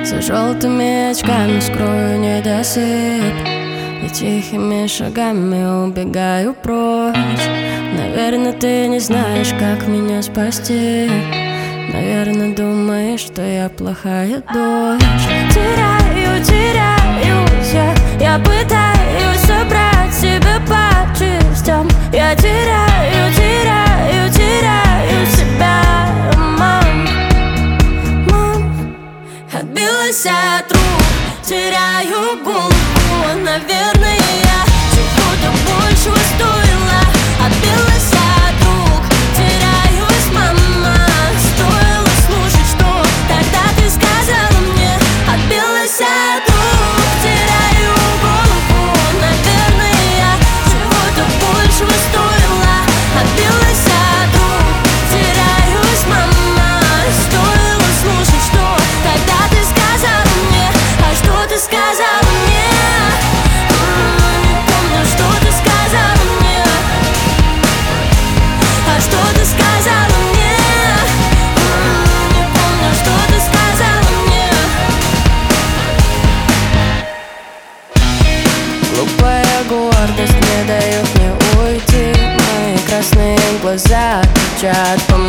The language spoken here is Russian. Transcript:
За желтыми очками скрою недосып и тихими шагами убегаю прочь. Наверное, ты не знаешь, как меня спасти. Наверное, думаешь, что я плохая дочь. Теряюсь я пытаюсь собрать себя по частям. Я теряю себя, мам. Отбилась от рук, теряю голову. Наверное, я чего-то большего стоила. Отбилась от рук, теряюсь, мама. Стоило слушать, что тогда ты сказала мне. Отбилась от рук, теряю голову. Наверное, я чего-то большего стоила. Отбилась от рук, теряюсь, мама. Стоило слушать, что тогда ты сказала мне. А что ты сказала мне? Не помню, что ты сказала мне. А что ты сказала мне? Не помню, что ты сказала мне. Глупая гордость не дает мне уйти. Мои красные глаза кричат по